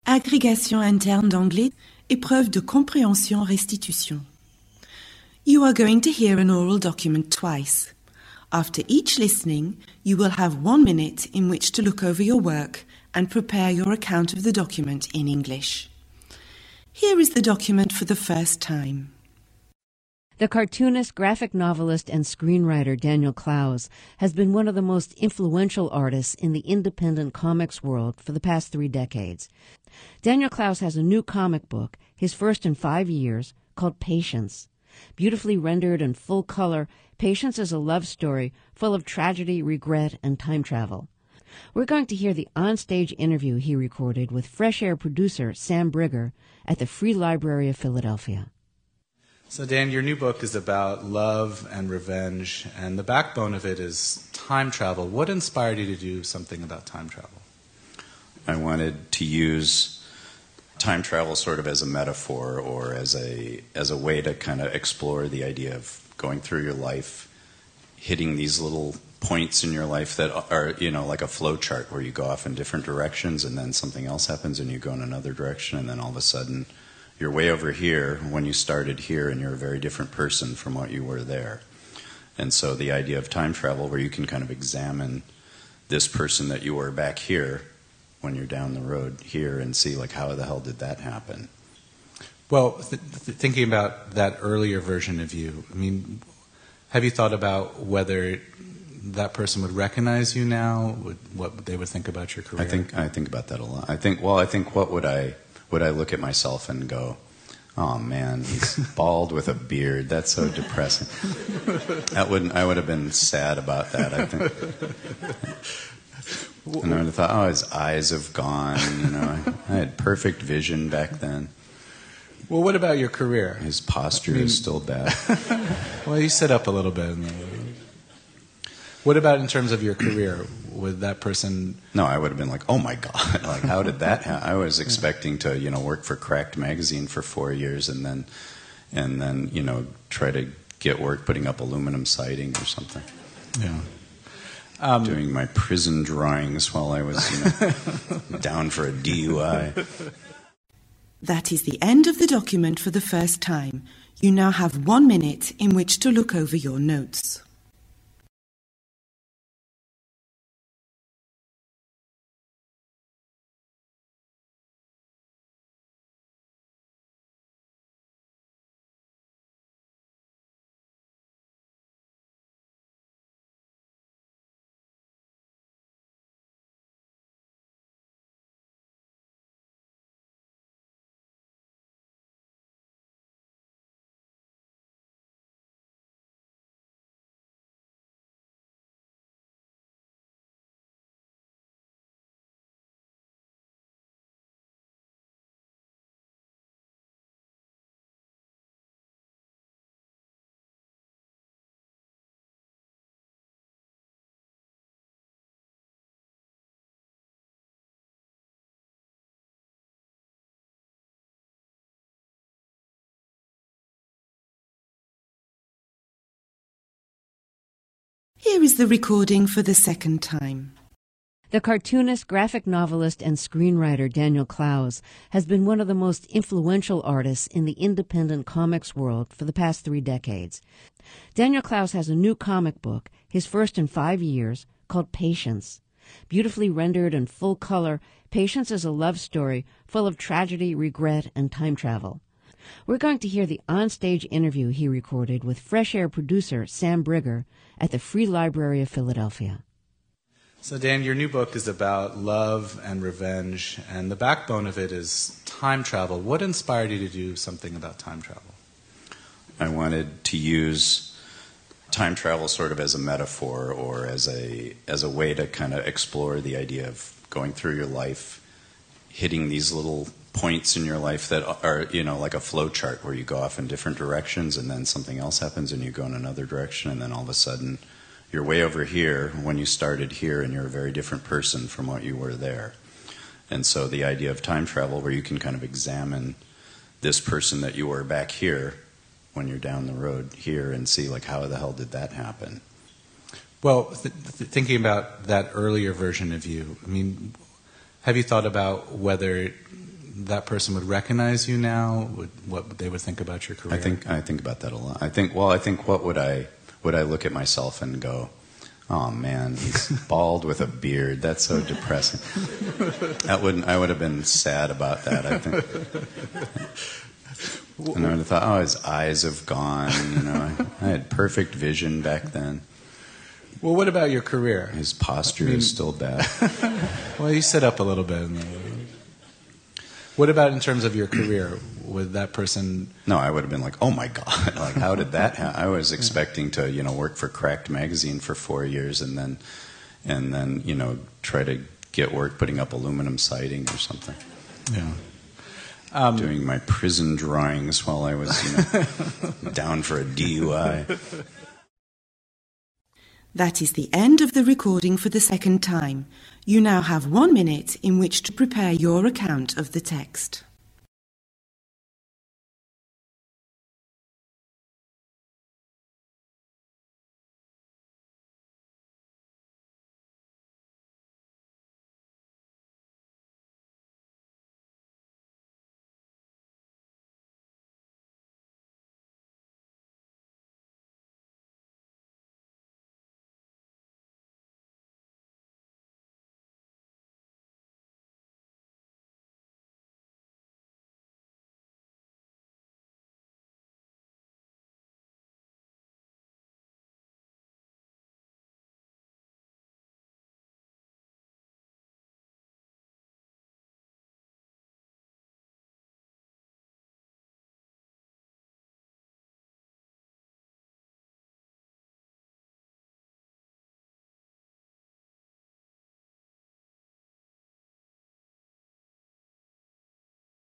Agrégation interne d'anglais, épreuve de compréhension-restitution. You are going to hear an oral document twice. After each listening, you will have 1 minute in which to look over your work and prepare your account of the document in English. Here is the document for the first time. The cartoonist, graphic novelist, and screenwriter Daniel Clowes has been one of the most influential artists in the independent comics world for the past 3 decades. Daniel Clowes has a new comic book, his first in 5 years, called Patience. Beautifully rendered in full color, Patience is a love story full of tragedy, regret, and time travel. We're going to hear the onstage interview he recorded with Fresh Air producer Sam Brigger at the Free Library of Philadelphia. So, Dan, your new book is about love and revenge, and the backbone of it is time travel. What inspired you to do something about time travel? I wanted to use time travel sort of as a metaphor or as a way to kind of explore the idea of going through your life, hitting these little points in your life that are, like a flow chart where you go off in different directions and then something else happens and you go in another direction and then all of a sudden you're way over here when you started here and you're a very different person from what you were there. And so the idea of time travel where you can kind of examine this person that you were back here when you're down the road here and see like how the hell did that happen? Well, thinking about that earlier version of you, I mean, have you thought about whether that person would recognize you now, what they would think about your career? I think about that a lot. I think what would I look at myself and go, oh man, he's bald with a beard. That's so depressing. I would have been sad about that, I think. And I would have thought, oh, his eyes have gone. I had perfect vision back then. Well, what about your career? His posture is still bad. Well, you sit up a little bit. What about in terms of your career? Would that person... No, I would have been like, oh my God, like how did that happen? I was expecting to, work for Cracked Magazine for 4 years and then try to get work putting up aluminum siding or something. Yeah. Doing my prison drawings while I was, down for a DUI. That is the end of the document for the first time. You now have 1 minute in which to look over your notes. Here is the recording for the second time. The cartoonist, graphic novelist, and screenwriter Daniel Clowes has been one of the most influential artists in the independent comics world for the past 3 decades. Daniel Clowes has a new comic book, his first in 5 years, called Patience. Beautifully rendered in full color, Patience is a love story full of tragedy, regret, and time travel. We're going to hear the onstage interview he recorded with Fresh Air producer Sam Brigger at the Free Library of Philadelphia. So, Dan, your new book is about love and revenge, and the backbone of it is time travel. What inspired you to do something about time travel? I wanted to use time travel sort of as a metaphor or as a way to kind of explore the idea of going through your life, hitting these little points in your life that are, like a flow chart where you go off in different directions and then something else happens and you go in another direction and then all of a sudden you're way over here when you started here and you're a very different person from what you were there. And so the idea of time travel where you can kind of examine this person that you were back here when you're down the road here and see like how the hell did that happen? Well, thinking about that earlier version of you, I mean, have you thought about whether that person would recognize you now, what they would think about your career? I think about that a lot. I think what would I look at myself and go, oh man, he's bald with a beard. That's so depressing. I would have been sad about that, I think. And I would have thought, oh, his eyes have gone. I had perfect vision back then. Well, what about your career? His posture is still bad. Well, you sit up a little bit. What about in terms of your career? Would that person... No, I would have been like, oh my God, like how did that happen? I was expecting to, work for Cracked Magazine for 4 years and then try to get work putting up aluminum siding or something. Yeah. Doing my prison drawings while I was, down for a DUI. That is the end of the recording for the second time. You now have 1 minute in which to prepare your account of the text.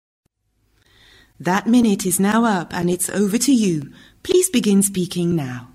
That minute is now up and it's over to you. Please begin speaking now.